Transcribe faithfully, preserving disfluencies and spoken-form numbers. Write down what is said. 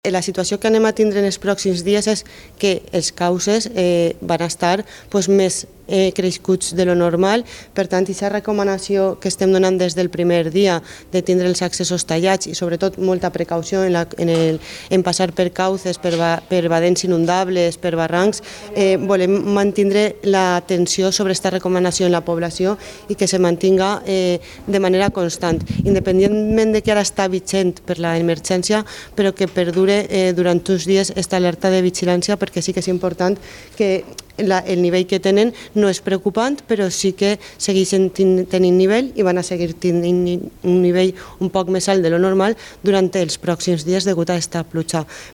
La situació que anem a tindre en els pròxims dies és que els causes eh, van estar pues, més eh, crescuts de lo normal. Per tant, aquesta recomanació que estem donant des del primer dia de tindre els accessos tallats i sobretot molta precaució en, la, en, el, en passar per cauces, per, ba, per badents inundables, per barrancs, eh, volem mantindre l'atenció sobre aquesta recomanació en la població i que se mantinga eh, de manera constant, independentment de que ara està vigent per l'emergència, però que perdure Eh, durant uns dies aquesta alerta de vigilància, perquè sí que és important que la, el nivell que tenen no és preocupant, però sí que segueixen tenint nivell i van a seguir tenint un nivell un poc més alt de lo normal durant els pròxims dies degut a aquesta pluja.